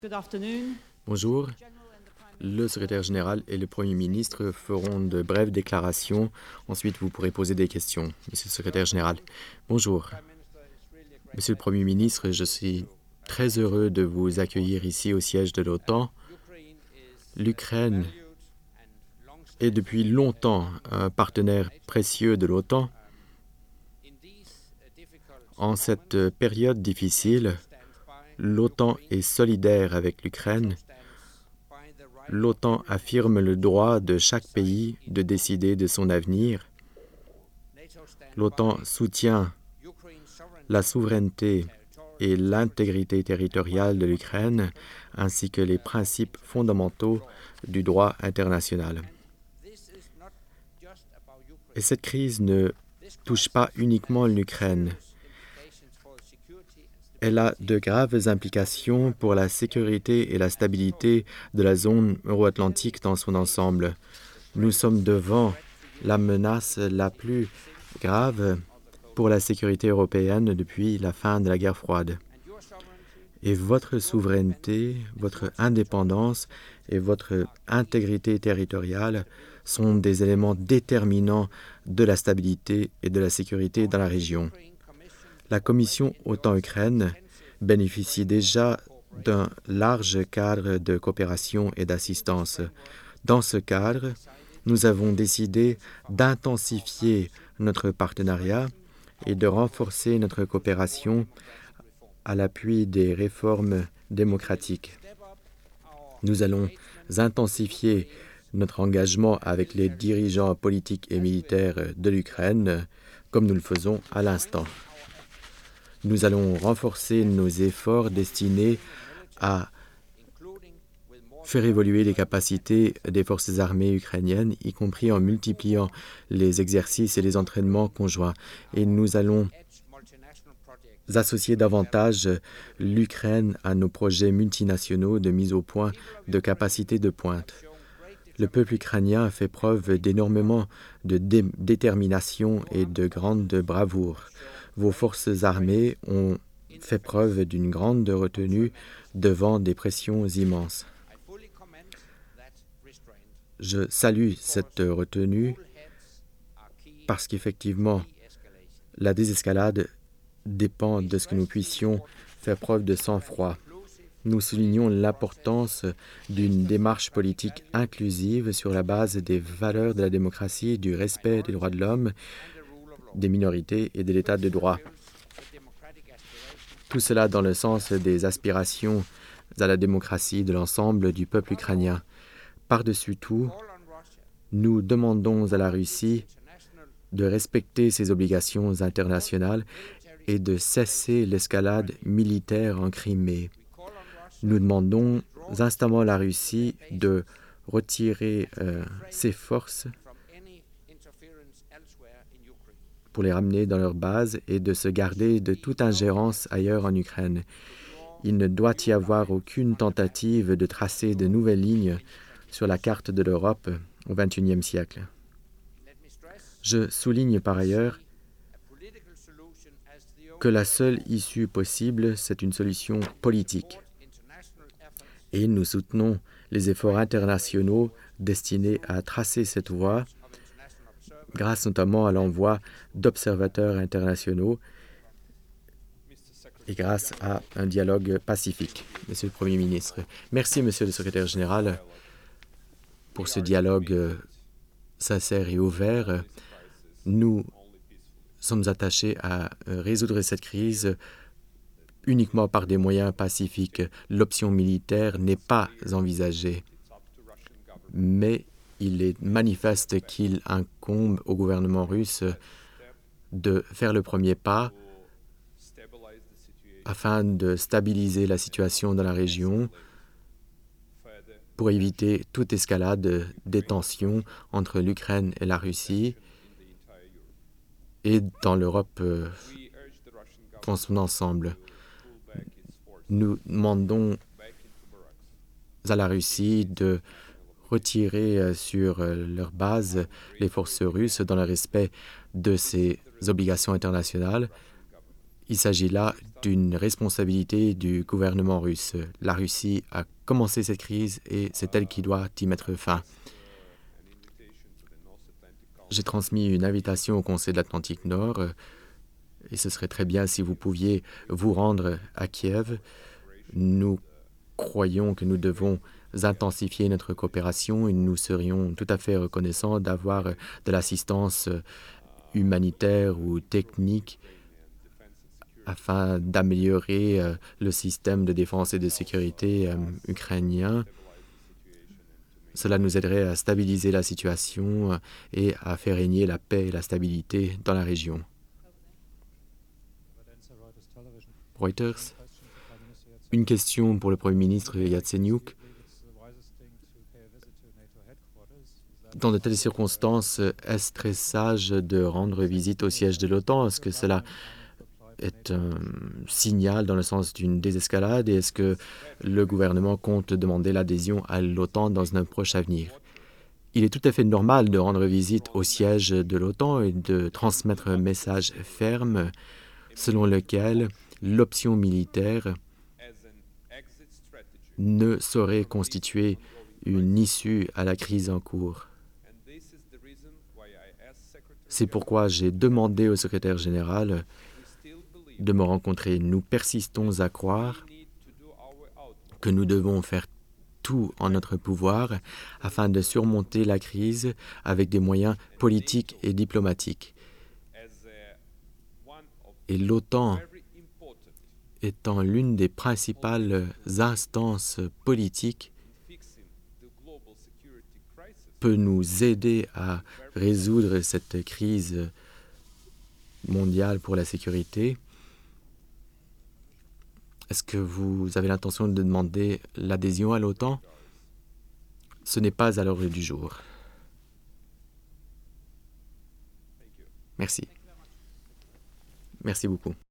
Good afternoon. Bonjour. Le secrétaire général et le Premier ministre feront de brèves déclarations. Ensuite, vous pourrez poser des questions. Monsieur le secrétaire général. Bonjour. Monsieur le Premier ministre, je suis très heureux de vous accueillir ici au siège de l'OTAN. L'Ukraine est depuis longtemps un partenaire précieux de l'OTAN. En cette période difficile, l'OTAN est solidaire avec l'Ukraine. L'OTAN affirme le droit de chaque pays de décider de son avenir. L'OTAN soutient la souveraineté et l'intégrité territoriale de l'Ukraine, ainsi que les principes fondamentaux du droit international. Et cette crise ne touche pas uniquement l'Ukraine. Elle a de graves implications pour la sécurité et la stabilité de la zone euro-atlantique dans son ensemble. Nous sommes devant la menace la plus grave pour la sécurité européenne depuis la fin de la guerre froide. Et votre souveraineté, votre indépendance et votre intégrité territoriale sont des éléments déterminants de la stabilité et de la sécurité dans la région. La Commission OTAN-Ukraine bénéficie déjà d'un large cadre de coopération et d'assistance. Dans ce cadre, nous avons décidé d'intensifier notre partenariat et de renforcer notre coopération à l'appui des réformes démocratiques. Nous allons intensifier notre engagement avec les dirigeants politiques et militaires de l'Ukraine, comme nous le faisons à l'instant. Nous allons renforcer nos efforts destinés à faire évoluer les capacités des forces armées ukrainiennes, y compris en multipliant les exercices et les entraînements conjoints. Et nous allons associer davantage l'Ukraine à nos projets multinationaux de mise au point de capacités de pointe. Le peuple ukrainien a fait preuve d'énormément de détermination et de grande bravoure. Vos forces armées ont fait preuve d'une grande retenue devant des pressions immenses. Je salue cette retenue parce qu'effectivement, la désescalade dépend de ce que nous puissions faire preuve de sang-froid. Nous soulignons l'importance d'une démarche politique inclusive sur la base des valeurs de la démocratie, du respect des droits de l'homme, des minorités et de l'état de droit. Tout cela dans le sens des aspirations à la démocratie de l'ensemble du peuple ukrainien. Par-dessus tout, nous demandons à la Russie de respecter ses obligations internationales et de cesser l'escalade militaire en Crimée. Nous demandons instamment à la Russie de retirer ses forces pour les ramener dans leur base et de se garder de toute ingérence ailleurs en Ukraine. Il ne doit y avoir aucune tentative de tracer de nouvelles lignes sur la carte de l'Europe au XXIe siècle. Je souligne par ailleurs que la seule issue possible, c'est une solution politique. Et nous soutenons les efforts internationaux destinés à tracer cette voie, grâce notamment à l'envoi d'observateurs internationaux et grâce à un dialogue pacifique. Monsieur le Premier ministre, merci, Monsieur le secrétaire général, pour ce dialogue sincère et ouvert. Nous sommes attachés à résoudre cette crise uniquement par des moyens pacifiques. L'option militaire n'est pas envisagée, mais il est manifeste qu'il incombe au gouvernement russe de faire le premier pas afin de stabiliser la situation dans la région pour éviter toute escalade des tensions entre l'Ukraine et la Russie et dans l'Europe dans son ensemble. Nous demandons à la Russie de retirer sur leur base les forces russes dans le respect de ses obligations internationales. Il s'agit là d'une responsabilité du gouvernement russe. La Russie a commencé cette crise et c'est elle qui doit y mettre fin. J'ai transmis une invitation au Conseil de l'Atlantique Nord et ce serait très bien si vous pouviez vous rendre à Kiev. Nous croyons que nous devons intensifier notre coopération et nous serions tout à fait reconnaissants d'avoir de l'assistance humanitaire ou technique afin d'améliorer le système de défense et de sécurité ukrainien. Cela nous aiderait à stabiliser la situation et à faire régner la paix et la stabilité dans la région. Reuters, une question pour le Premier ministre Yatsenyuk. Dans de telles circonstances, est-ce très sage de rendre visite au siège de l'OTAN? Est-ce que cela est un signal dans le sens d'une désescalade et est-ce que le gouvernement compte demander l'adhésion à l'OTAN dans un proche avenir? Il est tout à fait normal de rendre visite au siège de l'OTAN et de transmettre un message ferme selon lequel l'option militaire ne saurait constituer une issue à la crise en cours. C'est pourquoi j'ai demandé au secrétaire général de me rencontrer. Nous persistons à croire que nous devons faire tout en notre pouvoir afin de surmonter la crise avec des moyens politiques et diplomatiques. Et l'OTAN étant l'une des principales instances politiques peut nous aider à résoudre cette crise mondiale pour la sécurité. Est-ce que vous avez l'intention de demander l'adhésion à l'OTAN? Ce n'est pas à l'ordre du jour. Merci. Merci beaucoup.